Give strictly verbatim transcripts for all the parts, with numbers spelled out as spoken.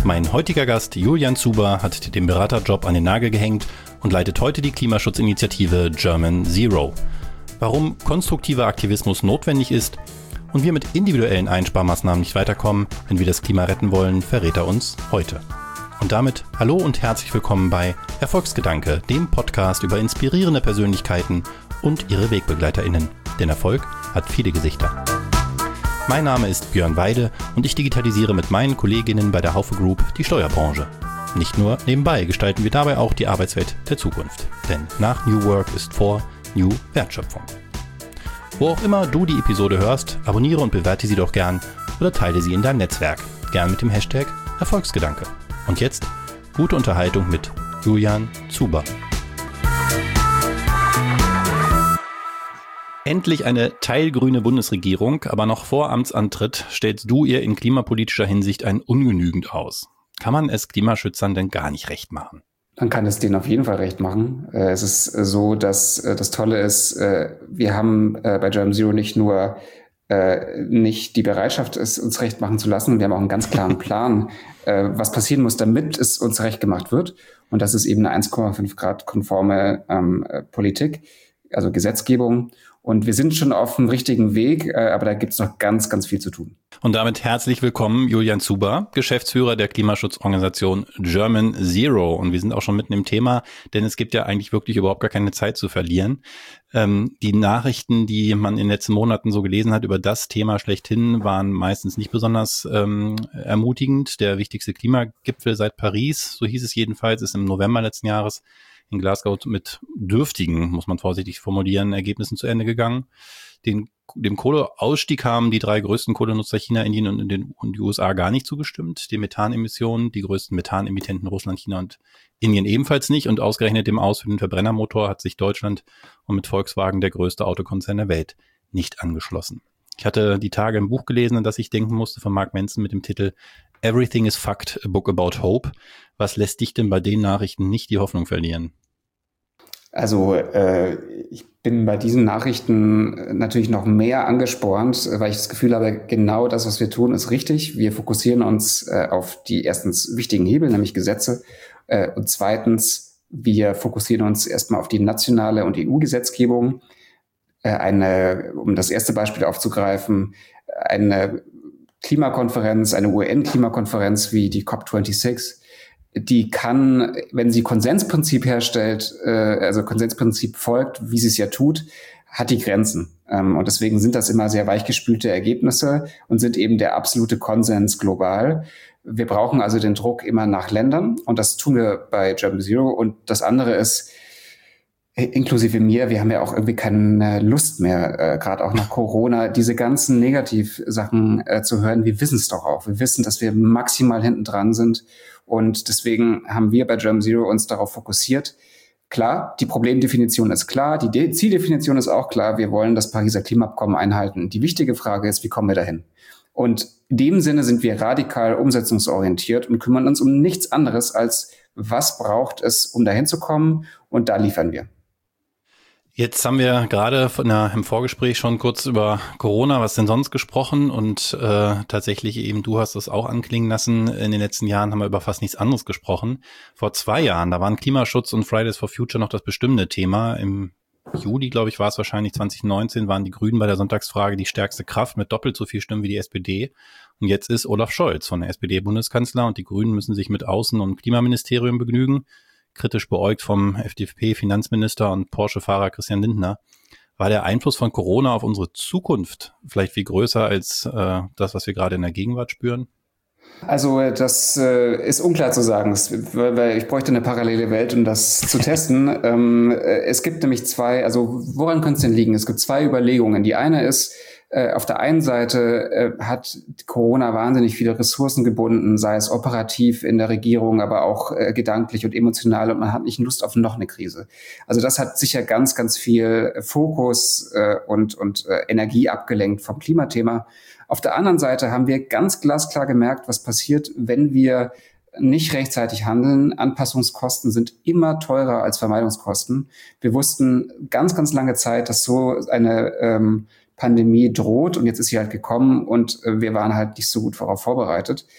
Mein heutiger Gast Julian Zuber hat den Beraterjob an den Nagel gehängt und leitet heute die Klimaschutzinitiative German Zero. Warum konstruktiver Aktivismus notwendig ist und wir mit individuellen Einsparmaßnahmen nicht weiterkommen, wenn wir das Klima retten wollen, verrät er uns heute. Und damit hallo und herzlich willkommen bei Erfolgsgedanke, dem Podcast über inspirierende Persönlichkeiten und ihre WegbegleiterInnen. Denn Erfolg hat viele Gesichter. Mein Name ist Björn Weide und ich digitalisiere mit meinen Kolleginnen bei der Haufe Group die Steuerbranche. Nicht nur nebenbei gestalten wir dabei auch die Arbeitswelt der Zukunft. Denn nach New Work ist vor New Wertschöpfung. Wo auch immer du die Episode hörst, abonniere und bewerte sie doch gern oder teile sie in deinem Netzwerk. Gern mit dem Hashtag Erfolgsgedanke. Und jetzt gute Unterhaltung mit Julian Zuber. Endlich eine teilgrüne Bundesregierung, aber noch vor Amtsantritt stellst du ihr in klimapolitischer Hinsicht ein ungenügend aus. Kann man es Klimaschützern denn gar nicht recht machen? Man kann es denen auf jeden Fall recht machen. Es ist so, dass das Tolle ist, wir haben bei German Zero nicht nur nicht die Bereitschaft, es uns recht machen zu lassen, wir haben auch einen ganz klaren Plan, was passieren muss, damit es uns recht gemacht wird. Und das ist eben eine eins Komma fünf Grad konforme ähm, Politik, also Gesetzgebung. Und wir sind schon auf dem richtigen Weg, äh, aber da gibt es noch ganz, ganz viel zu tun. Und damit herzlich willkommen, Julian Zuber, Geschäftsführer der Klimaschutzorganisation German Zero. Und wir sind auch schon mitten im Thema, denn es gibt ja eigentlich wirklich überhaupt gar keine Zeit zu verlieren. Ähm, die Nachrichten, die man in den letzten Monaten so gelesen hat über das Thema schlechthin, waren meistens nicht besonders ähm, ermutigend. Der wichtigste Klimagipfel seit Paris, so hieß es jedenfalls, ist im November letzten Jahres in Glasgow mit dürftigen, muss man vorsichtig formulieren, Ergebnissen zu Ende gegangen. Den, dem Kohleausstieg haben die drei größten Kohlenutzer China, Indien und, den, und die U S A gar nicht zugestimmt. Die Methanemissionen, die größten Methanemittenten Russland, China und Indien ebenfalls nicht. Und ausgerechnet dem Aus für den Verbrennermotor hat sich Deutschland und mit Volkswagen der größte Autokonzern der Welt nicht angeschlossen. Ich hatte die Tage ein Buch gelesen, an das ich denken musste, von Mark Manson mit dem Titel Everything is Fucked, a Book about Hope. Was lässt dich denn bei den Nachrichten nicht die Hoffnung verlieren? Also äh, ich bin bei diesen Nachrichten natürlich noch mehr angespornt, weil ich das Gefühl habe, genau das, was wir tun, ist richtig. Wir fokussieren uns äh, auf die erstens wichtigen Hebel, nämlich Gesetze. Äh, und zweitens, wir fokussieren uns erstmal auf die nationale und E U-Gesetzgebung. Äh, eine, um das erste Beispiel aufzugreifen, eine Klimakonferenz, eine U N-Klimakonferenz wie die COP sechsundzwanzig, die kann, wenn sie Konsensprinzip herstellt, äh, also Konsensprinzip folgt, wie sie es ja tut, hat die Grenzen. Ähm, und deswegen sind das immer sehr weichgespülte Ergebnisse und sind eben der absolute Konsens global. Wir brauchen also den Druck immer nach Ländern und das tun wir bei German Zero. Und das andere ist, inklusive mir, wir haben ja auch irgendwie keine Lust mehr, äh, gerade auch nach Corona, diese ganzen Negativsachen äh, zu hören. Wir wissen es doch auch. Wir wissen, dass wir maximal hinten dran sind. Und deswegen haben wir bei German Zero uns darauf fokussiert. Klar, die Problemdefinition ist klar, die De- Zieldefinition ist auch klar. Wir wollen das Pariser Klimaabkommen einhalten. Die wichtige Frage ist, wie kommen wir dahin? Und in dem Sinne sind wir radikal umsetzungsorientiert und kümmern uns um nichts anderes als, was braucht es, um dahin zu kommen? Und da liefern wir. Jetzt haben wir gerade von der, im Vorgespräch schon kurz über Corona, was denn sonst gesprochen und äh, tatsächlich eben, du hast es auch anklingen lassen, in den letzten Jahren haben wir über fast nichts anderes gesprochen. Vor zwei Jahren, da waren Klimaschutz und Fridays for Future noch das bestimmende Thema. Im Juli, glaube ich, war es wahrscheinlich zwanzig neunzehn, waren die Grünen bei der Sonntagsfrage die stärkste Kraft mit doppelt so viel Stimmen wie die S P D. Und jetzt ist Olaf Scholz von der S P D-Bundeskanzler und die Grünen müssen sich mit Außen- und Klimaministerium begnügen. Kritisch beäugt vom F D P-Finanzminister und Porsche-Fahrer Christian Lindner. War der Einfluss von Corona auf unsere Zukunft vielleicht viel größer als äh, das, was wir gerade in der Gegenwart spüren? Also das äh, ist unklar zu sagen, das, weil ich bräuchte eine parallele Welt, um das zu testen. ähm, es gibt nämlich zwei, also woran könnte es denn liegen? Es gibt zwei Überlegungen. Die eine ist, äh, auf der einen Seite äh, hat Corona wahnsinnig viele Ressourcen gebunden, sei es operativ in der Regierung, aber auch äh, gedanklich und emotional, und man hat nicht Lust auf noch eine Krise. Also das hat sicher ganz, ganz viel Fokus äh, und, und äh, Energie abgelenkt vom Klimathema. Auf der anderen Seite haben wir ganz glasklar gemerkt, was passiert, wenn wir nicht rechtzeitig handeln. Anpassungskosten sind immer teurer als Vermeidungskosten. Wir wussten ganz, ganz lange Zeit, dass so eine ähm, Pandemie droht, und jetzt ist sie halt gekommen und äh, wir waren halt nicht so gut darauf vorbereitet.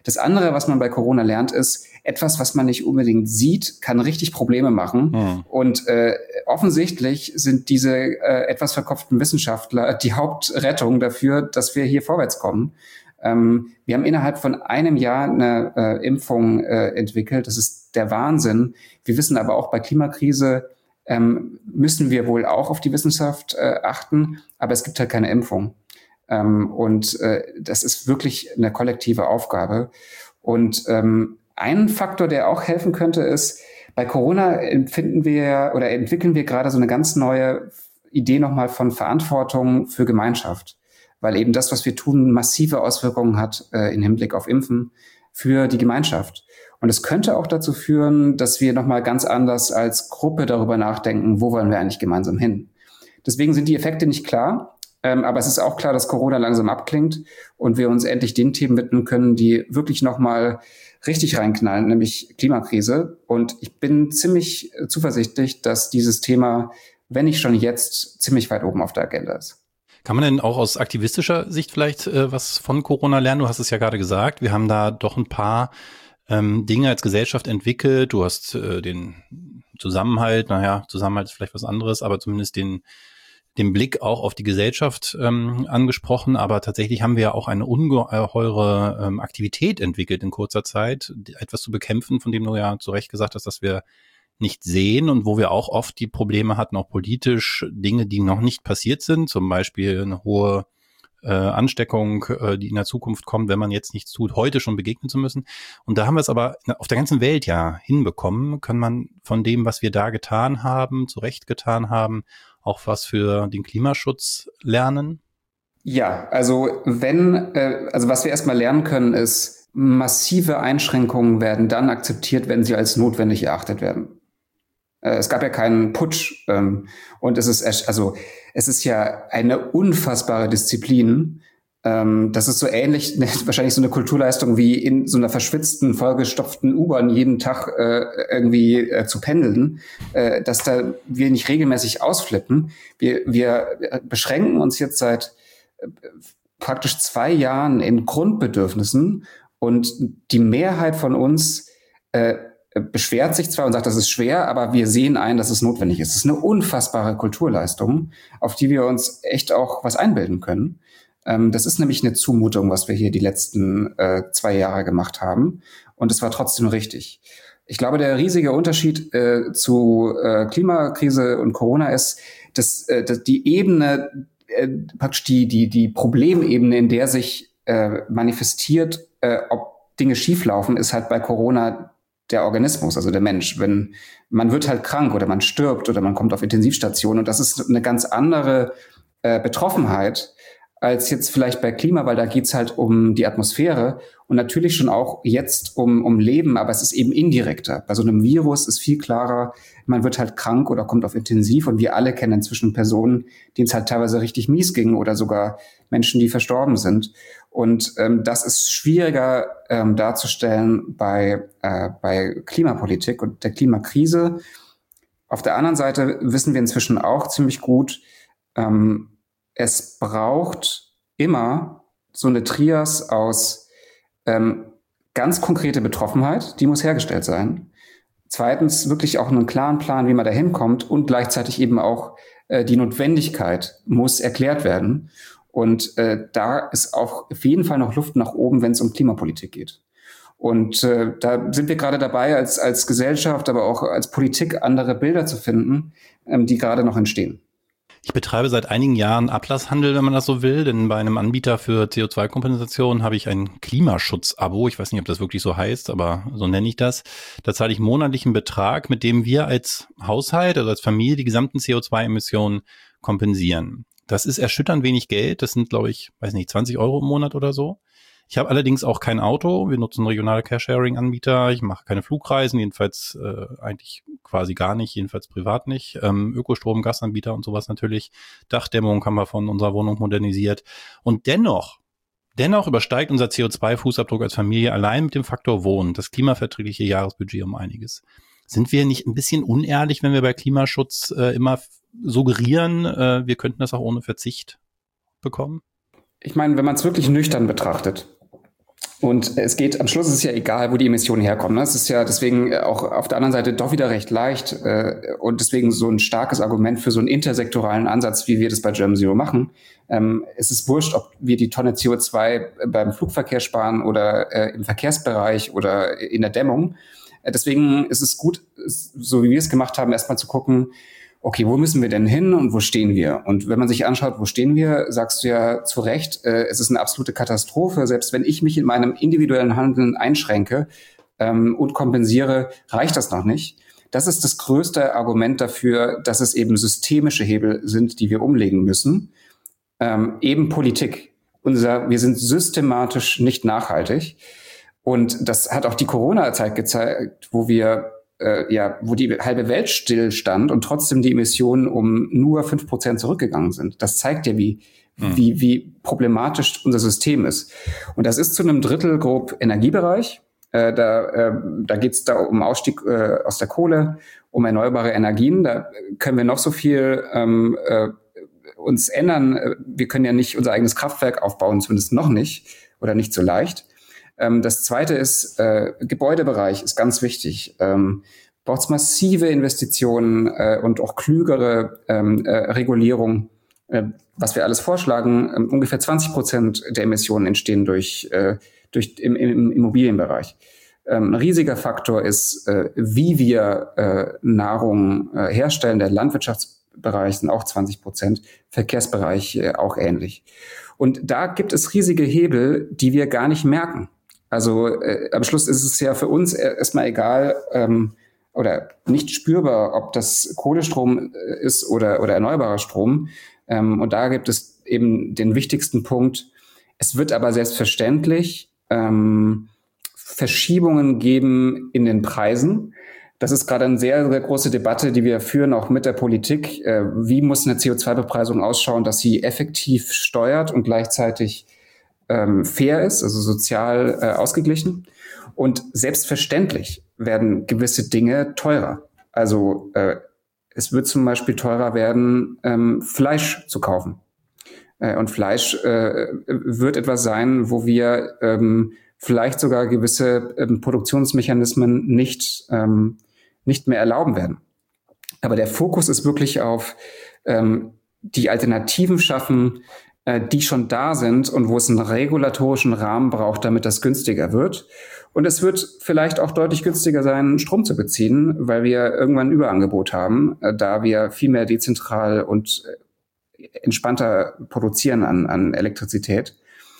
Das andere, was man bei Corona lernt, ist, etwas, was man nicht unbedingt sieht, kann richtig Probleme machen. Mhm. Und äh, offensichtlich sind diese äh, etwas verkopften Wissenschaftler die Hauptrettung dafür, dass wir hier vorwärts kommen. Ähm, wir haben innerhalb von einem Jahr eine äh, Impfung äh, entwickelt. Das ist der Wahnsinn. Wir wissen aber auch, bei Klimakrise ähm, müssen wir wohl auch auf die Wissenschaft äh, achten, aber es gibt halt keine Impfung. Ähm, und äh, das ist wirklich eine kollektive Aufgabe. Und ähm, ein Faktor, der auch helfen könnte, ist, bei Corona empfinden wir oder entwickeln wir gerade so eine ganz neue Idee nochmal von Verantwortung für Gemeinschaft. Weil eben das, was wir tun, massive Auswirkungen hat äh, im Hinblick auf Impfen für die Gemeinschaft. Und es könnte auch dazu führen, dass wir nochmal ganz anders als Gruppe darüber nachdenken, wo wollen wir eigentlich gemeinsam hin. Deswegen sind die Effekte nicht klar, ähm, aber es ist auch klar, dass Corona langsam abklingt und wir uns endlich den Themen widmen können, die wirklich nochmal richtig reinknallen, nämlich Klimakrise. Und ich bin ziemlich zuversichtlich, dass dieses Thema, wenn nicht schon jetzt, ziemlich weit oben auf der Agenda ist. Kann man denn auch aus aktivistischer Sicht vielleicht äh, was von Corona lernen? Du hast es ja gerade gesagt, wir haben da doch ein paar ähm, Dinge als Gesellschaft entwickelt. Du hast äh, den Zusammenhalt, naja, Zusammenhalt ist vielleicht was anderes, aber zumindest den den Blick auch auf die Gesellschaft ähm, angesprochen. Aber tatsächlich haben wir ja auch eine ungeheure ähm, Aktivität entwickelt in kurzer Zeit, etwas zu bekämpfen, von dem du ja zu Recht gesagt hast, dass wir nicht sehen und wo wir auch oft die Probleme hatten, auch politisch Dinge, die noch nicht passiert sind, zum Beispiel eine hohe äh, Ansteckung, äh, die in der Zukunft kommt, wenn man jetzt nichts tut, heute schon begegnen zu müssen. Und da haben wir es aber auf der ganzen Welt ja hinbekommen, kann man von dem, was wir da getan haben, zu Recht getan haben, auch was für den Klimaschutz lernen? Ja, also wenn, äh, also was wir erstmal lernen können, ist, massive Einschränkungen werden dann akzeptiert, wenn sie als notwendig erachtet werden. Es gab ja keinen Putsch ähm, und es ist also es ist ja eine unfassbare Disziplin. Ähm, das ist so ähnlich, wahrscheinlich so eine Kulturleistung wie in so einer verschwitzten, vollgestopften U-Bahn jeden Tag äh, irgendwie äh, zu pendeln, äh, dass da wir nicht regelmäßig ausflippen. Wir, wir beschränken uns jetzt seit äh, praktisch zwei Jahren in Grundbedürfnissen und die Mehrheit von uns äh, beschwert sich zwar und sagt, das ist schwer, aber wir sehen ein, dass es notwendig ist. Es ist eine unfassbare Kulturleistung, auf die wir uns echt auch was einbilden können. Ähm, das ist nämlich eine Zumutung, was wir hier die letzten äh, zwei Jahre gemacht haben. Und es war trotzdem richtig. Ich glaube, der riesige Unterschied äh, zu äh, Klimakrise und Corona ist, dass, äh, dass die Ebene, äh, praktisch die, die, die Problemebene, in der sich äh, manifestiert, äh, ob Dinge schieflaufen, ist halt bei Corona der Organismus, also der Mensch. Wenn man wird halt krank oder man stirbt oder man kommt auf Intensivstation, und das ist eine ganz andere äh, Betroffenheit als jetzt vielleicht bei Klima, weil da geht's halt um die Atmosphäre und natürlich schon auch jetzt um um Leben, aber es ist eben indirekter. Bei so einem Virus ist viel klarer, man wird halt krank oder kommt auf Intensiv, und wir alle kennen inzwischen Personen, denen es halt teilweise richtig mies ging oder sogar Menschen, die verstorben sind. Und ähm, das ist schwieriger ähm, darzustellen bei äh, bei Klimapolitik und der Klimakrise. Auf der anderen Seite wissen wir inzwischen auch ziemlich gut, ähm, es braucht immer so eine Trias aus ähm, ganz konkrete Betroffenheit, die muss hergestellt sein. Zweitens wirklich auch einen klaren Plan, wie man da hinkommt, und gleichzeitig eben auch äh, die Notwendigkeit muss erklärt werden. Und äh, da ist auch auf jeden Fall noch Luft nach oben, wenn es um Klimapolitik geht. Und äh, da sind wir gerade dabei, als als Gesellschaft, aber auch als Politik andere Bilder zu finden, ähm, die gerade noch entstehen. Ich betreibe seit einigen Jahren Ablasshandel, wenn man das so will, denn bei einem Anbieter für C O zwei Kompensation habe ich ein Klimaschutz-Abo. Ich weiß nicht, ob das wirklich so heißt, aber so nenne ich das. Da zahle ich monatlichen Betrag, mit dem wir als Haushalt, also als Familie, die gesamten C O zwei Emissionen kompensieren. Das ist erschütternd wenig Geld. Das sind, glaube ich, weiß nicht, zwanzig Euro im Monat oder so. Ich habe allerdings auch kein Auto. Wir nutzen regionale Carsharing-Anbieter. Ich mache keine Flugreisen, jedenfalls äh, eigentlich quasi gar nicht, jedenfalls privat nicht. Ähm, Ökostrom, Gasanbieter und sowas natürlich. Dachdämmung haben wir von unserer Wohnung modernisiert. Und dennoch, dennoch übersteigt unser C O zwei Fußabdruck als Familie allein mit dem Faktor Wohnen das klimaverträgliche Jahresbudget um einiges. Sind wir nicht ein bisschen unehrlich, wenn wir bei Klimaschutz äh, immer suggerieren, äh, wir könnten das auch ohne Verzicht bekommen? Ich meine, wenn man es wirklich nüchtern betrachtet, Und es geht, am Schluss ist es ja egal, wo die Emissionen herkommen. Ne? Es ist ja deswegen auch auf der anderen Seite doch wieder recht leicht äh, und deswegen so ein starkes Argument für so einen intersektoralen Ansatz, wie wir das bei German Zero machen. Ähm, es ist wurscht, ob wir die Tonne C O zwei beim Flugverkehr sparen oder äh, im Verkehrsbereich oder in der Dämmung. Äh, deswegen ist es gut, so wie wir es gemacht haben, erstmal zu gucken, okay, wo müssen wir denn hin und wo stehen wir? Und wenn man sich anschaut, wo stehen wir, sagst du ja zu Recht, äh, es ist eine absolute Katastrophe. Selbst wenn ich mich in meinem individuellen Handeln einschränke ähm, und kompensiere, reicht das noch nicht. Das ist das größte Argument dafür, dass es eben systemische Hebel sind, die wir umlegen müssen. Ähm, eben Politik. Unser, wir sind systematisch nicht nachhaltig. Und das hat auch die Corona-Zeit gezeigt, wo wir Äh, ja, wo die halbe Welt stillstand und trotzdem die Emissionen um nur fünf Prozent zurückgegangen sind. Das zeigt ja, wie, mhm. wie, wie problematisch unser System ist. Und das ist zu einem Drittel grob Energiebereich. Äh, da äh, da geht es da um Ausstieg äh, aus der Kohle, um erneuerbare Energien. Da können wir noch so viel ähm, äh, uns ändern. Wir können ja nicht unser eigenes Kraftwerk aufbauen, zumindest noch nicht oder nicht so leicht. Das zweite ist, äh, Gebäudebereich ist ganz wichtig. Ähm, braucht es massive Investitionen äh, und auch klügere ähm, äh, Regulierung. Äh, was wir alles vorschlagen, äh, ungefähr zwanzig Prozent der Emissionen entstehen durch, äh, durch im, im Immobilienbereich. Ähm, ein riesiger Faktor ist, äh, wie wir äh, Nahrung äh, herstellen. Der Landwirtschaftsbereich sind auch zwanzig Prozent, Verkehrsbereich äh, auch ähnlich. Und da gibt es riesige Hebel, die wir gar nicht merken. Also äh, am Schluss ist es ja für uns erstmal egal ähm, oder nicht spürbar, ob das Kohlestrom ist oder, oder erneuerbarer Strom. Ähm, und da gibt es eben den wichtigsten Punkt. Es wird aber selbstverständlich ähm, Verschiebungen geben in den Preisen. Das ist gerade eine sehr, sehr große Debatte, die wir führen, auch mit der Politik. Äh, wie muss eine C O zwei Bepreisung ausschauen, dass sie effektiv steuert und gleichzeitig ähm, fair ist, also sozial äh, ausgeglichen. Und selbstverständlich werden gewisse Dinge teurer. Also äh, es wird zum Beispiel teurer werden, ähm, Fleisch zu kaufen. Äh, und Fleisch äh, wird etwas sein, wo wir ähm, vielleicht sogar gewisse ähm, Produktionsmechanismen nicht ähm, nicht mehr erlauben werden. Aber der Fokus ist wirklich auf ähm, die Alternativen schaffen, äh, die schon da sind und wo es einen regulatorischen Rahmen braucht, damit das günstiger wird. Und es wird vielleicht auch deutlich günstiger sein, Strom zu beziehen, weil wir irgendwann ein Überangebot haben, äh, da wir viel mehr dezentral und äh, entspannter produzieren an, an Elektrizität.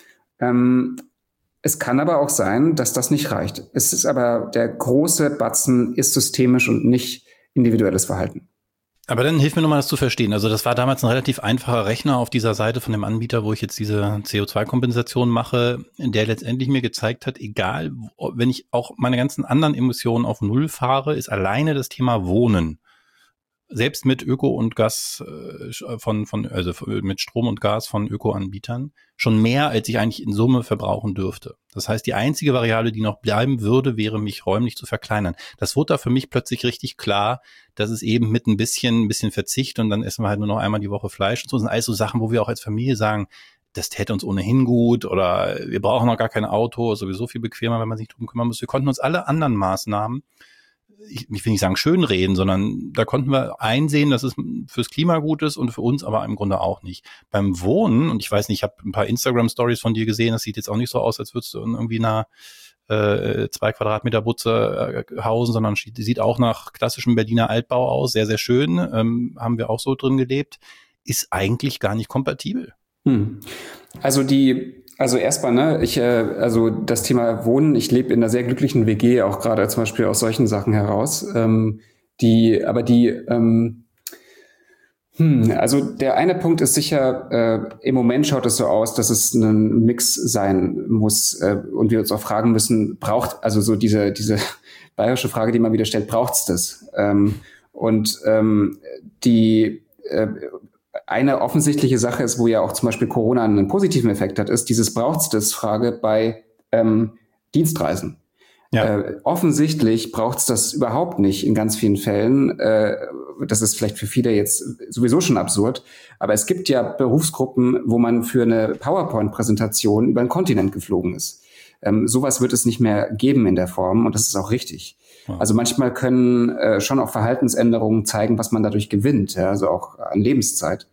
Ähm, Es kann aber auch sein, dass das nicht reicht. Es ist aber, der große Batzen ist systemisch und nicht individuelles Verhalten. Aber dann hilf mir nochmal, das zu verstehen. Also das war damals ein relativ einfacher Rechner auf dieser Seite von dem Anbieter, wo ich jetzt diese C O zwei Kompensation mache, der letztendlich mir gezeigt hat, egal, wenn ich auch meine ganzen anderen Emissionen auf Null fahre, ist alleine das Thema Wohnen, selbst mit Öko und Gas äh, von, von, also mit Strom und Gas von Öko-Anbietern, schon mehr, als ich eigentlich in Summe verbrauchen dürfte. Das heißt, die einzige Variable, die noch bleiben würde, wäre, mich räumlich zu verkleinern. Das wurde da für mich plötzlich richtig klar, dass es eben mit ein bisschen, ein bisschen Verzicht und dann essen wir halt nur noch einmal die Woche Fleisch und so, das sind alles so Sachen, wo wir auch als Familie sagen, das täte uns ohnehin gut oder wir brauchen noch gar kein Auto, ist sowieso viel bequemer, wenn man sich drum kümmern muss. Wir konnten uns alle anderen Maßnahmen, ich, ich will nicht sagen schönreden, sondern da konnten wir einsehen, dass es fürs Klima gut ist und für uns aber im Grunde auch nicht. Beim Wohnen, und ich weiß nicht, ich habe ein paar Instagram-Stories von dir gesehen, das sieht jetzt auch nicht so aus, als würdest du in irgendwie einer äh, zwei Quadratmeter Butze äh, hausen, sondern sieht auch nach klassischem Berliner Altbau aus, sehr, sehr schön, ähm, haben wir auch so drin gelebt, ist eigentlich gar nicht kompatibel. Hm. Also die Also erstmal, ne, ich, äh, also das Thema Wohnen, ich lebe in einer sehr glücklichen W G, auch gerade zum Beispiel aus solchen Sachen heraus. Ähm, die, aber die, ähm, hm, also der eine Punkt ist sicher, äh, im Moment schaut es so aus, dass es ein Mix sein muss äh, und wir uns auch fragen müssen, braucht, also so diese, diese bayerische Frage, die man wieder stellt, braucht's das? Ähm, und ähm, die äh, Eine offensichtliche Sache ist, wo ja auch zum Beispiel Corona einen positiven Effekt hat, ist dieses braucht's das Frage bei ähm, Dienstreisen. Ja. Äh, offensichtlich braucht's das überhaupt nicht in ganz vielen Fällen. Äh, das ist vielleicht für viele jetzt sowieso schon absurd, aber es gibt ja Berufsgruppen, wo man für eine PowerPoint-Präsentation über einen Kontinent geflogen ist. Ähm, sowas wird es nicht mehr geben in der Form und das ist auch richtig. Ja. Also manchmal können äh, schon auch Verhaltensänderungen zeigen, was man dadurch gewinnt, ja, also auch an Lebenszeit.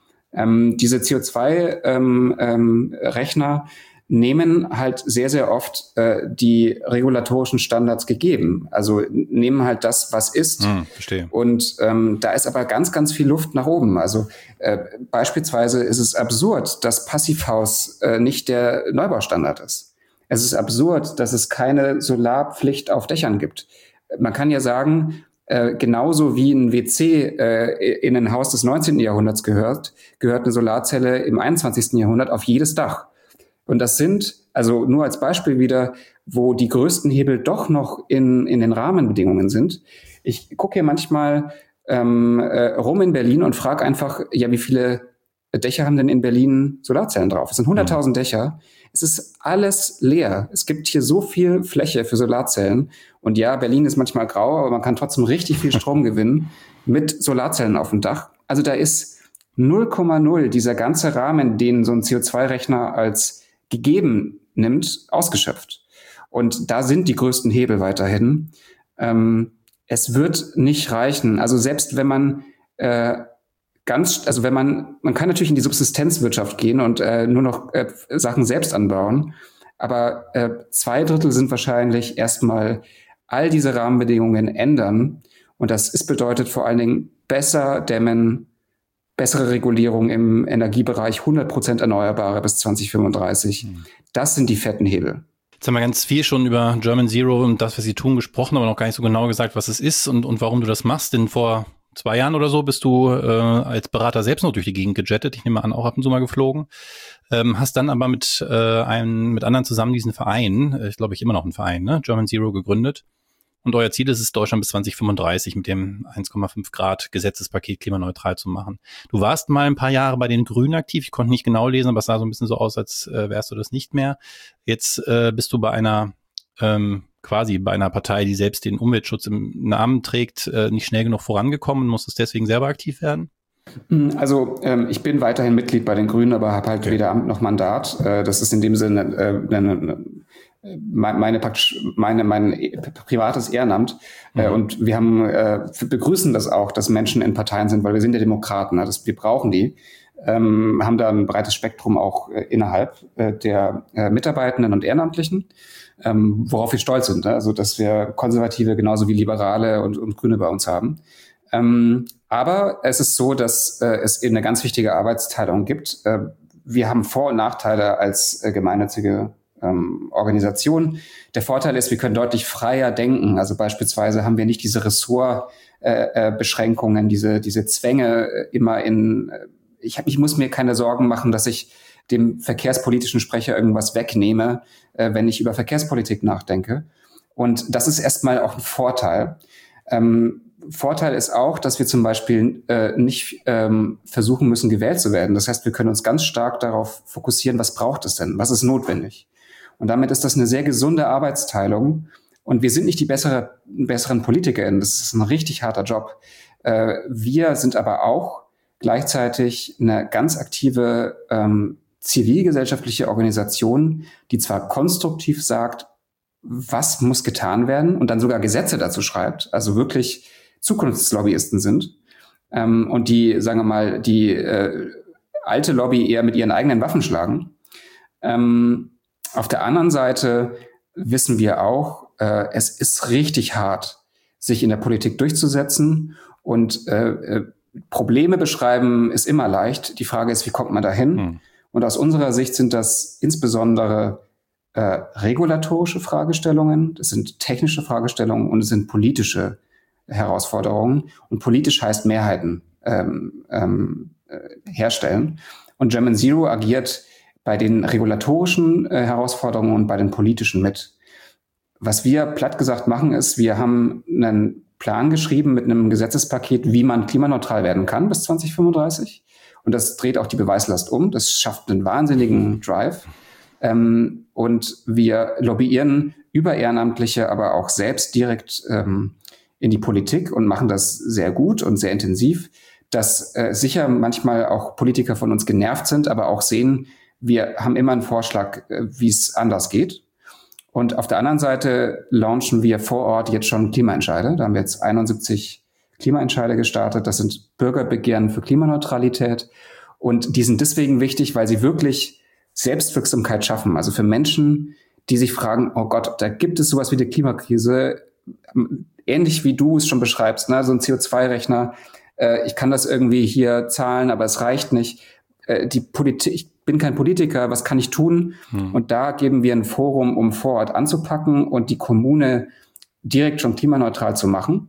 Ähm, diese C O zwei Rechner ähm, ähm, nehmen halt sehr, sehr oft äh, die regulatorischen Standards gegeben. Also nehmen halt das, was ist. Hm, verstehe. Und ähm, da ist aber ganz, ganz viel Luft nach oben. Also äh, beispielsweise ist es absurd, dass Passivhaus äh, nicht der Neubaustandard ist. Es ist absurd, dass es keine Solarpflicht auf Dächern gibt. Man kann ja sagen, äh, genauso wie ein W C äh, in ein Haus des neunzehnten Jahrhunderts gehört, gehört eine Solarzelle im einundzwanzigsten Jahrhundert auf jedes Dach. Und das sind, also nur als Beispiel wieder, wo die größten Hebel doch noch in, in den Rahmenbedingungen sind. Ich gucke hier manchmal ähm, äh, rum in Berlin und frage einfach, ja, wie viele Dächer haben denn in Berlin Solarzellen drauf? Es sind hunderttausend mhm. Dächer. Es ist alles leer. Es gibt hier so viel Fläche für Solarzellen. Und ja, Berlin ist manchmal grau, aber man kann trotzdem richtig viel Strom gewinnen mit Solarzellen auf dem Dach. Also da ist null Komma null dieser ganze Rahmen, den so ein C O zwei Rechner als gegeben nimmt, ausgeschöpft. Und da sind die größten Hebel weiterhin. Ähm, es wird nicht reichen. Also selbst wenn man äh, ganz, also wenn man, man kann natürlich in die Subsistenzwirtschaft gehen und äh, nur noch äh, Sachen selbst anbauen, aber äh, zwei Drittel sind wahrscheinlich erstmal all diese Rahmenbedingungen ändern. Und das ist bedeutet vor allen Dingen besser dämmen, bessere Regulierung im Energiebereich, hundert Prozent Erneuerbare bis zwanzig fünfunddreißig. Mhm. Das sind die fetten Hebel. Jetzt haben wir ganz viel schon über German Zero und das, was sie tun, gesprochen, aber noch gar nicht so genau gesagt, was es ist und, und warum du das machst. Denn vor zwei Jahren oder so bist du äh, als Berater selbst noch durch die Gegend gejettet. Ich nehme an, auch ab und zu mal geflogen. Ähm, hast dann aber mit, äh, einem, mit anderen zusammen diesen Verein, äh, ich glaube ich immer noch ein Verein, ne? German Zero gegründet. Und euer Ziel ist es, Deutschland bis zwanzig fünfunddreißig mit dem eins Komma fünf Grad Gesetzespaket klimaneutral zu machen. Du warst mal ein paar Jahre bei den Grünen aktiv. Ich konnte nicht genau lesen, aber es sah so ein bisschen so aus, als äh, wärst du das nicht mehr. Jetzt äh, bist du bei einer, ähm, quasi bei einer Partei, die selbst den Umweltschutz im Namen trägt, äh, nicht schnell genug vorangekommen und musstest deswegen selber aktiv werden? Also ähm, ich bin weiterhin Mitglied bei den Grünen, aber habe halt okay. weder Amt noch Mandat. Äh, das ist in dem Sinne äh, eine, eine meine praktisch meine mein privates Ehrenamt mhm. äh, und wir haben äh, begrüßen das auch, dass Menschen in Parteien sind, weil wir sind ja Demokraten, ne? Das, wir brauchen die, ähm, haben da ein breites Spektrum auch äh, innerhalb äh, der äh, Mitarbeitenden und Ehrenamtlichen, ähm, worauf wir stolz sind, ne? Also dass wir Konservative genauso wie Liberale und, und Grüne bei uns haben. Ähm, aber es ist so, dass äh, es eben eine ganz wichtige Arbeitsteilung gibt. Äh, wir haben Vor- und Nachteile als äh, gemeinnützige Ähm, Organisation. Der Vorteil ist, wir können deutlich freier denken. Also beispielsweise haben wir nicht diese Ressortbeschränkungen, äh, diese diese Zwänge äh, immer in. Äh, ich, hab, ich muss mir keine Sorgen machen, dass ich dem verkehrspolitischen Sprecher irgendwas wegnehme, äh, wenn ich über Verkehrspolitik nachdenke. Und das ist erstmal auch ein Vorteil. Ähm, Vorteil ist auch, dass wir zum Beispiel äh, nicht ähm, versuchen müssen, gewählt zu werden. Das heißt, wir können uns ganz stark darauf fokussieren, was braucht es denn, was ist notwendig. Und damit ist das eine sehr gesunde Arbeitsteilung. Und wir sind nicht die bessere, besseren PolitikerInnen. Das ist ein richtig harter Job. Äh, wir sind aber auch gleichzeitig eine ganz aktive ähm, zivilgesellschaftliche Organisation, die zwar konstruktiv sagt, was muss getan werden und dann sogar Gesetze dazu schreibt, also wirklich Zukunftslobbyisten sind. Ähm, und die, sagen wir mal, die äh, alte Lobby eher mit ihren eigenen Waffen schlagen. Ähm, Auf der anderen Seite wissen wir auch, äh, es ist richtig hart, sich in der Politik durchzusetzen. Und äh, äh, Probleme beschreiben ist immer leicht. Die Frage ist, wie kommt man dahin? Hm. Und aus unserer Sicht sind das insbesondere äh, regulatorische Fragestellungen, das sind technische Fragestellungen und es sind politische Herausforderungen. Und politisch heißt Mehrheiten ähm, ähm, äh, herstellen. Und German Zero agiert bei den regulatorischen äh, Herausforderungen und bei den politischen mit. Was wir platt gesagt machen, ist, wir haben einen Plan geschrieben mit einem Gesetzespaket, wie man klimaneutral werden kann bis zwanzig fünfunddreißig. Und das dreht auch die Beweislast um. Das schafft einen wahnsinnigen Drive. Ähm, und wir lobbyieren über Ehrenamtliche, aber auch selbst direkt ähm, in die Politik und machen das sehr gut und sehr intensiv, dass äh, sicher manchmal auch Politiker von uns genervt sind, aber auch sehen, wir haben immer einen Vorschlag, wie es anders geht. Und auf der anderen Seite launchen wir vor Ort jetzt schon Klimaentscheide. Da haben wir jetzt einundsiebzig Klimaentscheide gestartet. Das sind Bürgerbegehren für Klimaneutralität. Und die sind deswegen wichtig, weil sie wirklich Selbstwirksamkeit schaffen. Also für Menschen, die sich fragen, oh Gott, da gibt es sowas wie die Klimakrise, ähnlich wie du es schon beschreibst, ne? So ein C O zwei Rechner. Äh, ich kann das irgendwie hier zahlen, aber es reicht nicht. Äh, die Politik, ich bin kein Politiker, was kann ich tun? Hm. Und da geben wir ein Forum, um vor Ort anzupacken und die Kommune direkt schon klimaneutral zu machen.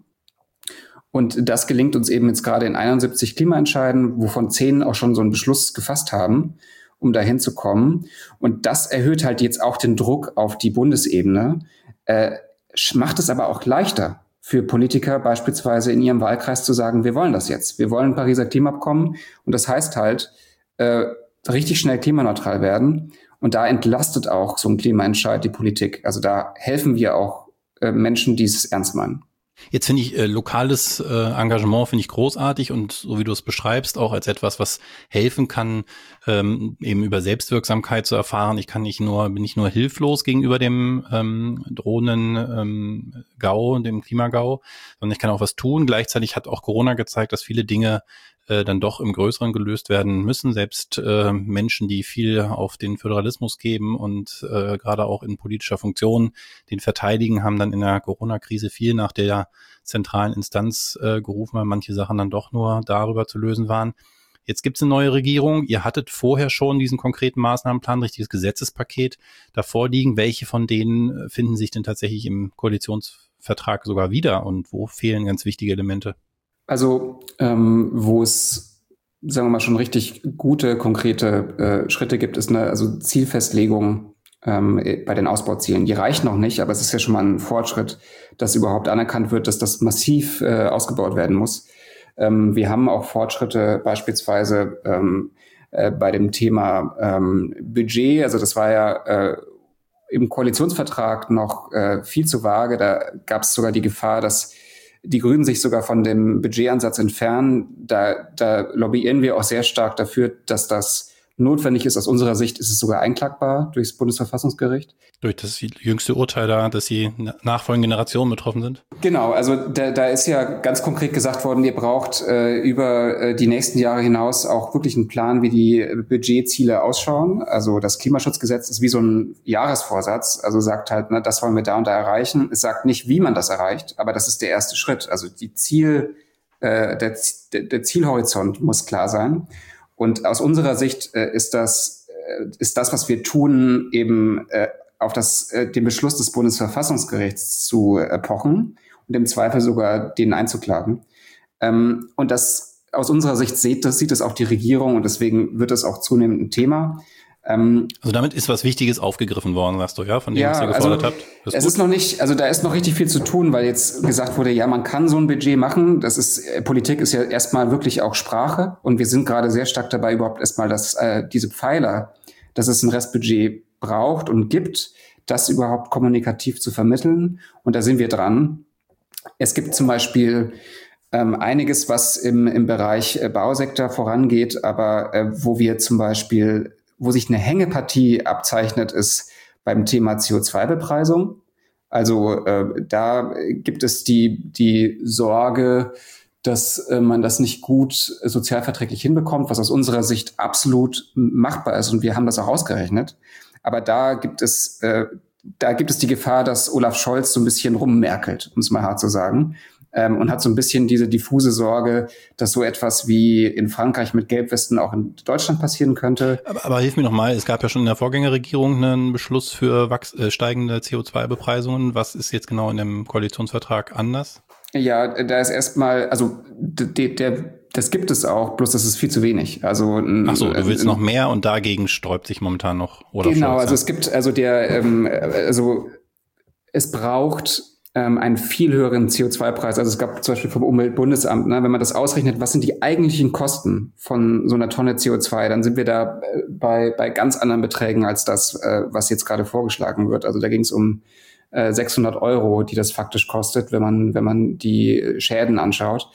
Und das gelingt uns eben jetzt gerade in einundsiebzig Klimaentscheiden, wovon zehn auch schon so einen Beschluss gefasst haben, um dahin zu kommen. Und das erhöht halt jetzt auch den Druck auf die Bundesebene, äh, macht es aber auch leichter für Politiker beispielsweise in ihrem Wahlkreis zu sagen, wir wollen das jetzt. Wir wollen ein Pariser Klimaabkommen. Und das heißt halt, äh, richtig schnell klimaneutral werden. Und da entlastet auch so ein Klimaentscheid die Politik. Also da helfen wir auch äh, Menschen, die es ernst meinen. Jetzt finde ich äh, lokales äh, Engagement finde ich großartig und so wie du es beschreibst, auch als etwas, was helfen kann, ähm, eben über Selbstwirksamkeit zu erfahren. Ich kann nicht nur, bin nicht nur hilflos gegenüber dem ähm, drohenden ähm, Gau, dem Klimagau, sondern ich kann auch was tun. Gleichzeitig hat auch Corona gezeigt, dass viele Dinge äh, dann doch im Größeren gelöst werden müssen. Selbst äh, Menschen, die viel auf den Föderalismus geben und äh, gerade auch in politischer Funktion den verteidigen, haben dann in der Corona-Krise viel nach der zentralen Instanz äh, gerufen, weil manche Sachen dann doch nur darüber zu lösen waren. Jetzt gibt es eine neue Regierung. Ihr hattet vorher schon diesen konkreten Maßnahmenplan, richtiges Gesetzespaket davor liegen. Welche von denen finden sich denn tatsächlich im Koalitionsvertrag sogar wieder und wo fehlen ganz wichtige Elemente? Also ähm, wo es, sagen wir mal, schon richtig gute, konkrete äh, Schritte gibt, ist eine also Zielfestlegung ähm, bei den Ausbauzielen. Die reichen noch nicht, aber es ist ja schon mal ein Fortschritt, dass überhaupt anerkannt wird, dass das massiv äh, ausgebaut werden muss. Ähm, wir haben auch Fortschritte beispielsweise ähm, äh, bei dem Thema ähm, Budget. Also das war ja äh, im Koalitionsvertrag noch äh, viel zu vage. Da gab es sogar die Gefahr, dass die Grünen sich sogar von dem Budgetansatz entfernen. Da, da lobbyieren wir auch sehr stark dafür, dass das notwendig ist. Aus unserer Sicht ist es sogar einklagbar durchs Bundesverfassungsgericht. Durch das jüngste Urteil da, dass die nachfolgenden Generationen betroffen sind? Genau, also da, da ist ja ganz konkret gesagt worden, ihr braucht äh, über äh, die nächsten Jahre hinaus auch wirklich einen Plan, wie die Budgetziele ausschauen. Also das Klimaschutzgesetz ist wie so ein Jahresvorsatz, also sagt halt, ne, das wollen wir da und da erreichen. Es sagt nicht, wie man das erreicht, aber das ist der erste Schritt. Also die Ziel, äh, der, der Zielhorizont muss klar sein. Und aus unserer Sicht äh, ist das, äh, ist das, was wir tun, eben äh, auf das, äh, den Beschluss des Bundesverfassungsgerichts zu äh, pochen und im Zweifel sogar den einzuklagen. Ähm, und das aus unserer Sicht sieht das, sieht es auch die Regierung und deswegen wird es auch zunehmend ein Thema. Ähm, also damit ist was Wichtiges aufgegriffen worden, sagst du, ja, von dem, ja, was ihr gefordert also, habt? Das es gut? ist noch nicht, also da ist noch richtig viel zu tun, weil jetzt gesagt wurde, ja, man kann so ein Budget machen. Das ist, Politik ist ja erstmal wirklich auch Sprache und wir sind gerade sehr stark dabei, überhaupt erstmal, dass äh, diese Pfeiler, dass es ein Restbudget braucht und gibt, das überhaupt kommunikativ zu vermitteln. Und da sind wir dran. Es gibt zum Beispiel ähm, einiges, was im, im Bereich äh, Bausektor vorangeht, aber äh, wo wir zum Beispiel wo sich eine Hängepartie abzeichnet, ist beim Thema C O zwei Bepreisung. Also äh, da gibt es die die Sorge, dass äh, man das nicht gut sozialverträglich hinbekommt, was aus unserer Sicht absolut machbar ist. Und wir haben das auch ausgerechnet. Aber da gibt es äh, da gibt es die Gefahr, dass Olaf Scholz so ein bisschen rummerkelt, um es mal hart zu sagen. Ähm, und hat so ein bisschen diese diffuse Sorge, dass so etwas wie in Frankreich mit Gelbwesten auch in Deutschland passieren könnte. Aber, aber hilf mir noch mal, es gab ja schon in der Vorgängerregierung einen Beschluss für wachs- äh, steigende C O zwei Bepreisungen. Was ist jetzt genau in dem Koalitionsvertrag anders? Ja, da ist erstmal, also der, der, das gibt es auch, bloß das ist viel zu wenig. Also ach so, du willst äh, noch mehr und dagegen sträubt sich momentan noch Olaf Genau, Scholz, also ja. Es gibt, also der, ähm, also es braucht einen viel höheren C O zwei Preis. Also es gab zum Beispiel vom Umweltbundesamt, ne, wenn man das ausrechnet, was sind die eigentlichen Kosten von so einer Tonne C O zwei, dann sind wir da bei, bei ganz anderen Beträgen als das, äh, was jetzt gerade vorgeschlagen wird. Also da ging es um äh, sechshundert Euro, die das faktisch kostet, wenn man, wenn man die Schäden anschaut.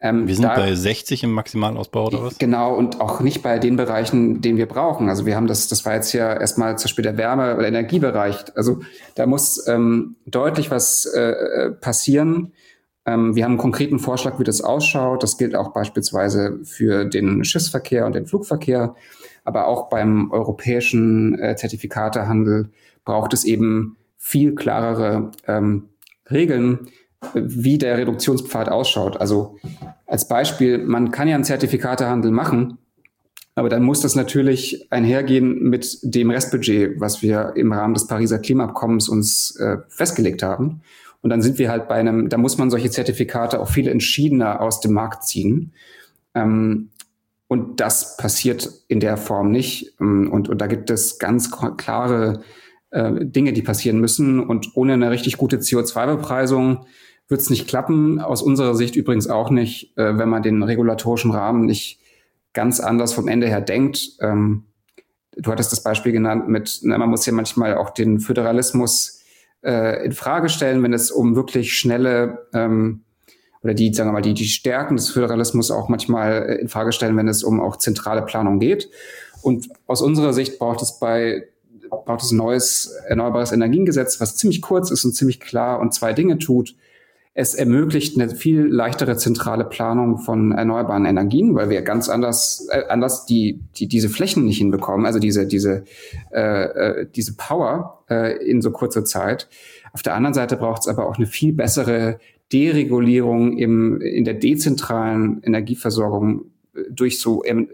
Ähm, wir sind da, bei sechzig im Maximalausbau oder was? Genau, und auch nicht bei den Bereichen, den wir brauchen. Also wir haben das, das war jetzt ja erstmal zum Beispiel der Wärme- oder Energiebereich. Also da muss ähm, deutlich was äh, passieren. Ähm, wir haben einen konkreten Vorschlag, wie das ausschaut. Das gilt auch beispielsweise für den Schiffsverkehr und den Flugverkehr. Aber auch beim europäischen äh, Zertifikatehandel braucht es eben viel klarere ähm, Regeln, wie der Reduktionspfad ausschaut. Also als Beispiel, man kann ja einen Zertifikatehandel machen, aber dann muss das natürlich einhergehen mit dem Restbudget, was wir im Rahmen des Pariser Klimaabkommens uns äh, festgelegt haben. Und dann sind wir halt bei einem, da muss man solche Zertifikate auch viel entschiedener aus dem Markt ziehen. Ähm, und das passiert in der Form nicht. Und, und da gibt es ganz klare äh, Dinge, die passieren müssen. Und ohne eine richtig gute C O zwei Bepreisung wird es nicht klappen. Aus unserer Sicht übrigens auch nicht, äh, wenn man den regulatorischen Rahmen nicht ganz anders vom Ende her denkt. Ähm, du hattest das Beispiel genannt mit, na, man muss ja manchmal auch den Föderalismus äh, in Frage stellen, wenn es um wirklich schnelle ähm, oder die, sagen wir mal, die, die Stärken des Föderalismus auch manchmal äh, in Frage stellen, wenn es um auch zentrale Planung geht. Und aus unserer Sicht braucht es bei braucht es ein neues Erneuerbares Energiengesetz, was ziemlich kurz ist und ziemlich klar und zwei Dinge tut. Es ermöglicht eine viel leichtere zentrale Planung von erneuerbaren Energien, weil wir ganz anders, äh, anders die, die, diese Flächen nicht hinbekommen, also diese, diese, äh, diese Power äh, in so kurzer Zeit. Auf der anderen Seite braucht es aber auch eine viel bessere Deregulierung im, in der dezentralen Energieversorgung durch so ähm,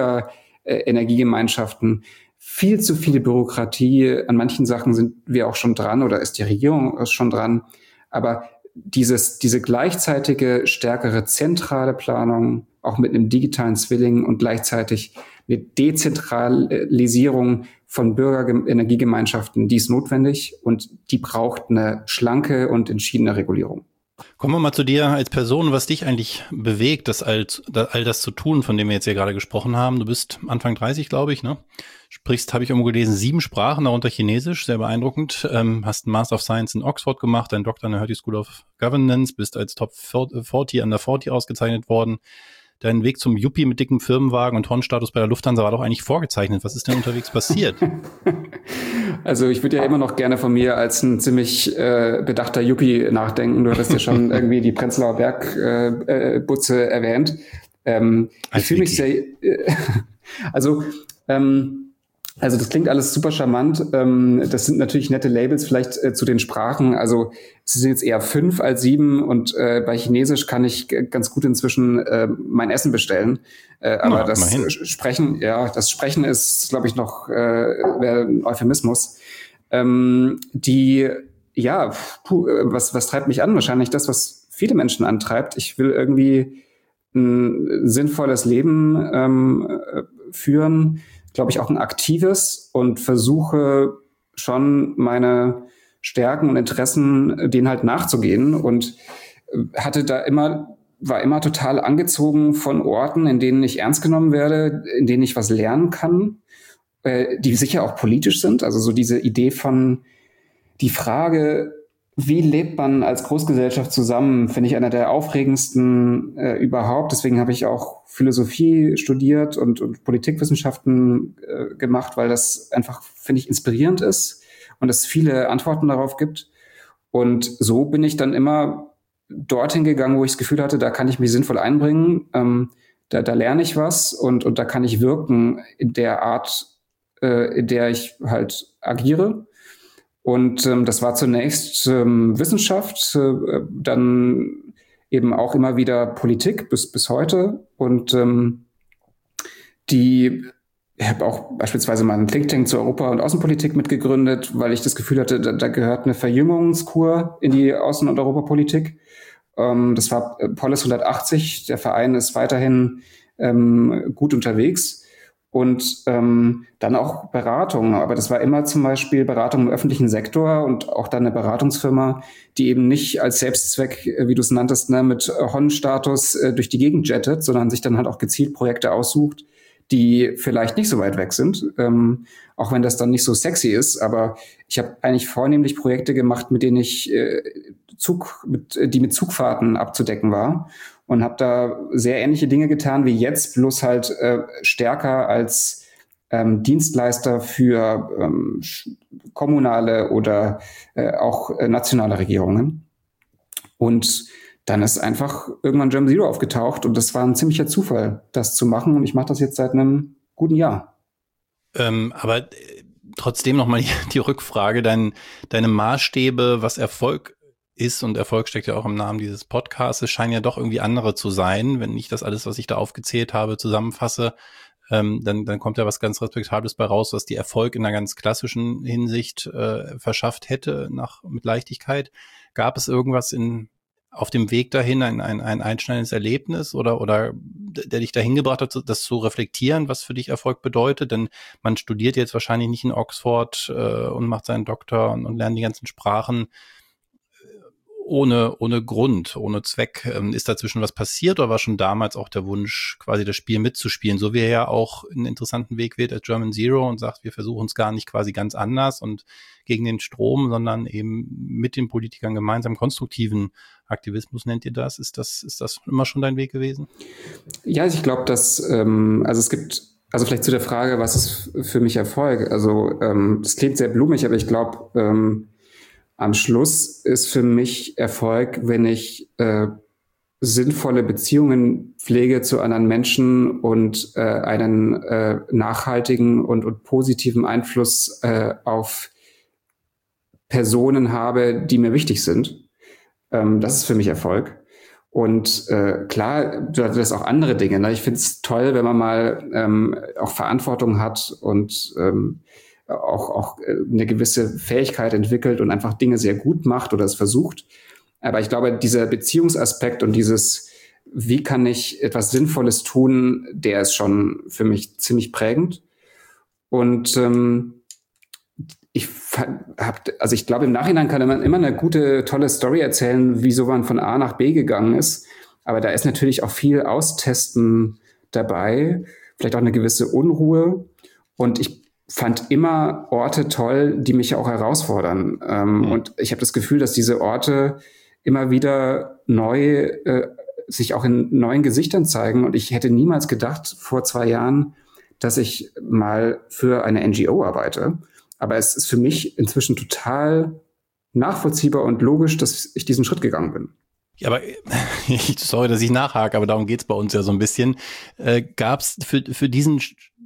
Bürgerenergiegemeinschaften. Viel zu viel Bürokratie. An manchen Sachen sind wir auch schon dran oder ist die Regierung schon dran. Aber Dieses, diese gleichzeitige stärkere zentrale Planung, auch mit einem digitalen Zwilling und gleichzeitig eine Dezentralisierung von Bürgerenergiegemeinschaften, die ist notwendig und die braucht eine schlanke und entschiedene Regulierung. Kommen wir mal zu dir als Person, was dich eigentlich bewegt, das all, all das zu tun, von dem wir jetzt hier gerade gesprochen haben. Du bist Anfang dreißig, glaube ich, ne? Sprichst, habe ich irgendwo gelesen, sieben Sprachen, darunter Chinesisch, sehr beeindruckend. Ähm, hast einen Master of Science in Oxford gemacht, einen Doktor an der Hertie School of Governance, bist als Top vierzig an der vierzig ausgezeichnet worden. Dein Weg zum Yuppie mit dickem Firmenwagen und Hornstatus bei der Lufthansa war doch eigentlich vorgezeichnet. Was ist denn unterwegs passiert? Also ich würde ja immer noch gerne von mir als ein ziemlich äh, bedachter Yuppie nachdenken. Du hattest ja schon irgendwie die Prenzlauer Berg-Butze äh, äh, erwähnt. Ähm, ich fühle mich sehr... Äh, also... Ähm, Also das klingt alles super charmant. Das sind natürlich nette Labels vielleicht äh, zu den Sprachen. Also es sind jetzt eher fünf als sieben und äh, bei Chinesisch kann ich g- ganz gut inzwischen äh, mein Essen bestellen. Äh, aber Na, das immerhin. Sprechen, ja, das Sprechen ist, glaube ich, noch äh, wäre ein Euphemismus. Ähm, die, ja, puh, was was treibt mich an? Wahrscheinlich das, was viele Menschen antreibt. Ich will irgendwie ein sinnvolles Leben ähm, führen. Glaube ich, auch ein aktives und versuche schon meine Stärken und Interessen denen halt nachzugehen und hatte da immer, war immer total angezogen von Orten, in denen ich ernst genommen werde, in denen ich was lernen kann, äh, die sicher auch politisch sind. Also so diese Idee von die Frage, wie lebt man als Großgesellschaft zusammen, finde ich einer der aufregendsten äh, überhaupt. Deswegen habe ich auch Philosophie studiert und, und Politikwissenschaften äh, gemacht, weil das einfach, finde ich, inspirierend ist und es viele Antworten darauf gibt. Und so bin ich dann immer dorthin gegangen, wo ich das Gefühl hatte, da kann ich mich sinnvoll einbringen, ähm, da, da lerne ich was und, und da kann ich wirken in der Art, äh, in der ich halt agiere. Und ähm, das war zunächst ähm, Wissenschaft, äh, dann eben auch immer wieder Politik bis bis heute. Und ähm, die, ich habe auch beispielsweise mal einen Think Tank zur Europa- und Außenpolitik mitgegründet, weil ich das Gefühl hatte, da, da gehört eine Verjüngungskur in die Außen- und Europapolitik. Ähm, das war Polis hundertachtzig. Der Verein ist weiterhin ähm, gut unterwegs. Und ähm, dann auch Beratung. Aber das war immer zum Beispiel Beratung im öffentlichen Sektor und auch dann eine Beratungsfirma, die eben nicht als Selbstzweck, wie du es nanntest, ne, mit Hon-Status äh, durch die Gegend jettet, sondern sich dann halt auch gezielt Projekte aussucht, die vielleicht nicht so weit weg sind, ähm, auch wenn das dann nicht so sexy ist. Aber ich habe eigentlich vornehmlich Projekte gemacht, mit denen ich äh, Zug, mit, die mit Zugfahrten abzudecken war. und habe da sehr ähnliche Dinge getan wie jetzt, bloß halt äh, stärker als ähm, Dienstleister für ähm, kommunale oder äh, auch äh, nationale Regierungen. Und dann ist einfach irgendwann German Zero aufgetaucht und das war ein ziemlicher Zufall, das zu machen. Und ich mache das jetzt seit einem guten Jahr. Ähm, aber äh, trotzdem nochmal die, die Rückfrage, dein, deine Maßstäbe, was Erfolg ist, und Erfolg steckt ja auch im Namen dieses Podcasts, scheinen ja doch irgendwie andere zu sein. Wenn ich das alles, was ich da aufgezählt habe, zusammenfasse, ähm, dann, dann kommt ja was ganz Respektables bei raus, was die Erfolg in einer ganz klassischen Hinsicht äh, verschafft hätte, nach mit Leichtigkeit. Gab es irgendwas in auf dem Weg dahin, ein, ein, ein einschneidendes Erlebnis oder, oder der dich dahin gebracht hat, das zu reflektieren, was für dich Erfolg bedeutet? Denn man studiert jetzt wahrscheinlich nicht in Oxford äh, und macht seinen Doktor und, und lernt die ganzen Sprachen ohne, ohne Grund, ohne Zweck. Ähm, ist dazwischen was passiert oder war schon damals auch der Wunsch, quasi das Spiel mitzuspielen? So wie er ja auch einen interessanten Weg wählt als German Zero und sagt, wir versuchen es gar nicht quasi ganz anders und gegen den Strom, sondern eben mit den Politikern gemeinsam konstruktiven Aktivismus, nennt ihr das? Ist das, ist das immer schon dein Weg gewesen? Ja, also ich glaube, dass, ähm, also es gibt, also vielleicht zu der Frage, was ist für mich Erfolg? Also ähm, das klingt sehr blumig, aber ich glaube, ähm, am Schluss ist für mich Erfolg, wenn ich äh, sinnvolle Beziehungen pflege zu anderen Menschen und äh, einen äh, nachhaltigen und, und positiven Einfluss äh, auf Personen habe, die mir wichtig sind. Ähm, das ist für mich Erfolg. Und äh, klar, du hattest auch andere Dinge. Ne? Ich finde es toll, wenn man mal ähm, auch Verantwortung hat und ähm, auch, auch eine gewisse Fähigkeit entwickelt und einfach Dinge sehr gut macht oder es versucht. Aber ich glaube, dieser Beziehungsaspekt und dieses, wie kann ich etwas Sinnvolles tun, der ist schon für mich ziemlich prägend. Und ähm, ich hab, also ich glaube, im Nachhinein kann man immer eine gute, tolle Story erzählen, wieso man von A nach B gegangen ist. Aber da ist natürlich auch viel Austesten dabei, vielleicht auch eine gewisse Unruhe. Und ich fand immer Orte toll, die mich auch herausfordern. Ähm, mhm. Und ich habe das Gefühl, dass diese Orte immer wieder neu, äh, sich auch in neuen Gesichtern zeigen. Und ich hätte niemals gedacht vor zwei Jahren, dass ich mal für eine N G O arbeite. Aber es ist für mich inzwischen total nachvollziehbar und logisch, dass ich diesen Schritt gegangen bin. Ja, aber sorry, dass ich nachhake, aber darum geht's bei uns ja so ein bisschen. Äh, gab's für, für diesen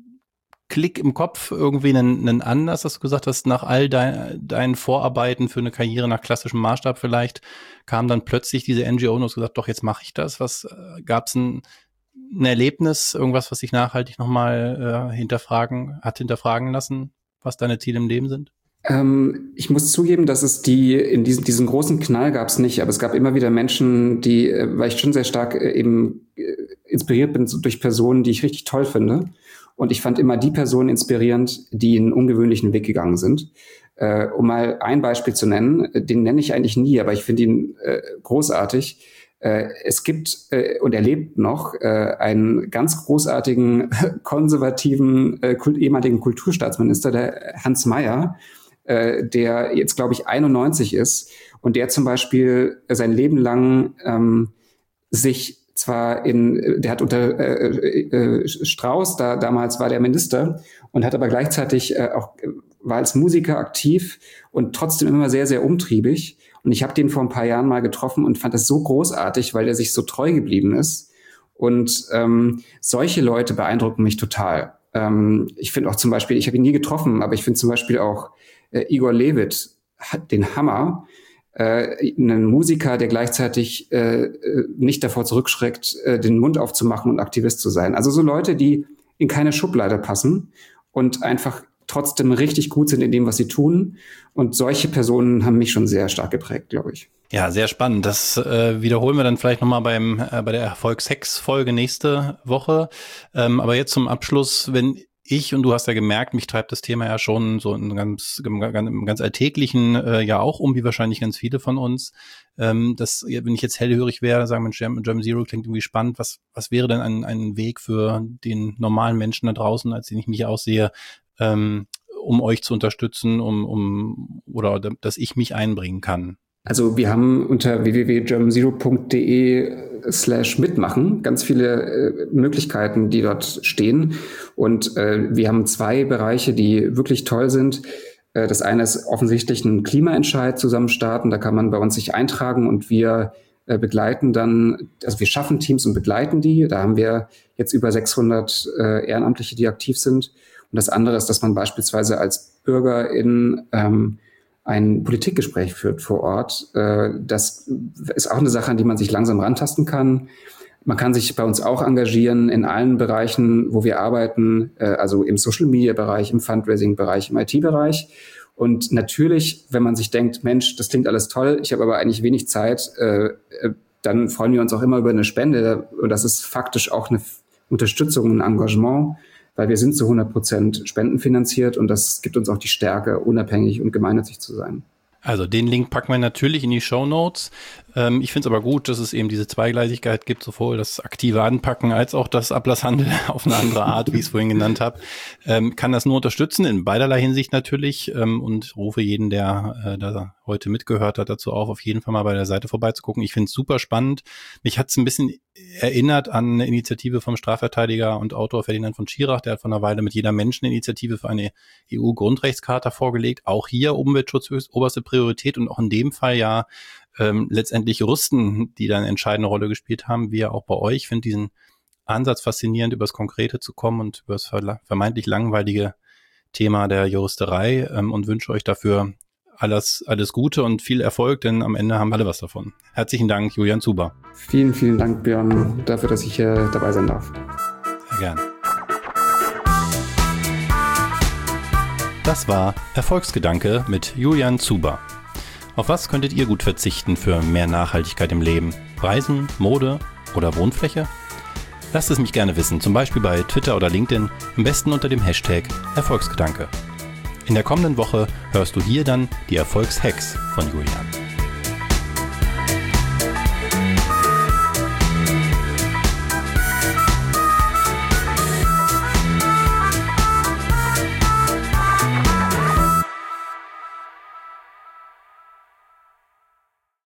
Klick im Kopf irgendwie einen, einen Anlass, dass du gesagt hast, nach all dein, deinen Vorarbeiten für eine Karriere nach klassischem Maßstab vielleicht, kam dann plötzlich diese N G O und du hast gesagt, doch, jetzt mache ich das. Was äh, gab's ein, ein Erlebnis, irgendwas, was dich nachhaltig nochmal äh, hinterfragen, hat hinterfragen lassen, was deine Ziele im Leben sind? Ähm, ich muss zugeben, dass es die, in diesen, diesen großen Knall gab es nicht, aber es gab immer wieder Menschen, die, äh, weil ich schon sehr stark äh, eben äh, inspiriert bin durch Personen, die ich richtig toll finde. Und ich fand immer die Personen inspirierend, die einen ungewöhnlichen Weg gegangen sind. Äh, um mal ein Beispiel zu nennen, den nenne ich eigentlich nie, aber ich finde ihn äh, großartig. Äh, es gibt äh, und er lebt noch äh, einen ganz großartigen konservativen äh, kult- ehemaligen Kulturstaatsminister, der Hans Mayer, äh, der jetzt, glaube ich, einundneunzig ist und der zum Beispiel sein Leben lang ähm, sich zwar in, der hat unter äh, äh, Strauß, da damals war der Minister und hat aber gleichzeitig äh, auch, war als Musiker aktiv und trotzdem immer sehr, sehr umtriebig. Und ich habe den vor ein paar Jahren mal getroffen und fand das so großartig, weil er sich so treu geblieben ist. Und ähm, solche Leute beeindrucken mich total. Ähm, ich finde auch zum Beispiel, ich habe ihn nie getroffen, aber ich finde zum Beispiel auch äh, Igor Levit hat den Hammer. Äh, einen Musiker, der gleichzeitig äh, nicht davor zurückschreckt, äh, den Mund aufzumachen und Aktivist zu sein. Also so Leute, die in keine Schublade passen und einfach trotzdem richtig gut sind in dem, was sie tun. Und solche Personen haben mich schon sehr stark geprägt, glaube ich. Ja, sehr spannend. Das äh, wiederholen wir dann vielleicht nochmal beim äh, bei der Erfolgshex-Folge nächste Woche. Ähm, aber jetzt zum Abschluss, wenn ich, und du hast ja gemerkt, mich treibt das Thema ja schon so in ganz, im ganz alltäglichen äh, ja auch um, wie wahrscheinlich ganz viele von uns. Ähm, das, wenn ich jetzt hellhörig wäre, sagen wir, German Zero klingt irgendwie spannend. Was, was wäre denn ein, ein Weg für den normalen Menschen da draußen, als den ich mich aussehe, ähm, um euch zu unterstützen, um, um oder dass ich mich einbringen kann? Also wir haben unter w w w punkt german zero punkt d e slash mitmachen ganz viele äh, Möglichkeiten, die dort stehen. Und äh, wir haben zwei Bereiche, die wirklich toll sind. Äh, das eine ist offensichtlich ein Klimaentscheid zusammen starten. Da kann man bei uns sich eintragen und wir äh, begleiten dann, also wir schaffen Teams und begleiten die. Da haben wir jetzt über sechshundert äh, Ehrenamtliche, die aktiv sind. Und das andere ist, dass man beispielsweise als Bürgerin ähm, ein Politikgespräch führt vor Ort. Das ist auch eine Sache, an die man sich langsam rantasten kann. Man kann sich bei uns auch engagieren in allen Bereichen, wo wir arbeiten, also im Social-Media-Bereich, im Fundraising-Bereich, im I T-Bereich. Und natürlich, wenn man sich denkt, Mensch, das klingt alles toll, ich habe aber eigentlich wenig Zeit, dann freuen wir uns auch immer über eine Spende. Und das ist faktisch auch eine Unterstützung, ein Engagement, weil wir sind zu hundert Prozent spendenfinanziert und das gibt uns auch die Stärke, unabhängig und gemeinnützig zu sein. Also den Link packen wir natürlich in die Shownotes. Ähm, ich finde es aber gut, dass es eben diese Zweigleisigkeit gibt, sowohl das aktive Anpacken als auch das Ablasshandel auf eine andere Art, wie ich es vorhin genannt habe. Ähm, kann das nur unterstützen, in beiderlei Hinsicht natürlich, ähm, und rufe jeden, der äh, da heute mitgehört hat, dazu auf, auf jeden Fall mal bei der Seite vorbeizugucken. Ich finde es super spannend. Mich hat es ein bisschen erinnert an eine Initiative vom Strafverteidiger und Autor Ferdinand von Schirach, der hat vor einer Weile mit jeder Menscheninitiative für eine E U-Grundrechtscharta vorgelegt. Auch hier Umweltschutz oberste Priorität und auch in dem Fall ja ähm, letztendlich Juristen, die da eine entscheidende Rolle gespielt haben, wie ja auch bei euch. Ich finde diesen Ansatz faszinierend, über das Konkrete zu kommen und über das vermeintlich langweilige Thema der Juristerei, ähm, und wünsche euch dafür alles, alles Gute und viel Erfolg, denn am Ende haben alle was davon. Herzlichen Dank, Julian Zuber. Vielen, vielen Dank, Björn, dafür, dass ich hier dabei sein darf. Sehr gerne. Das war Erfolgsgedanke mit Julian Zuber. Auf was könntet ihr gut verzichten für mehr Nachhaltigkeit im Leben? Reisen, Mode oder Wohnfläche? Lasst es mich gerne wissen, zum Beispiel bei Twitter oder LinkedIn, am besten unter dem Hashtag Erfolgsgedanke. In der kommenden Woche hörst du hier dann die Erfolgshacks von Julian.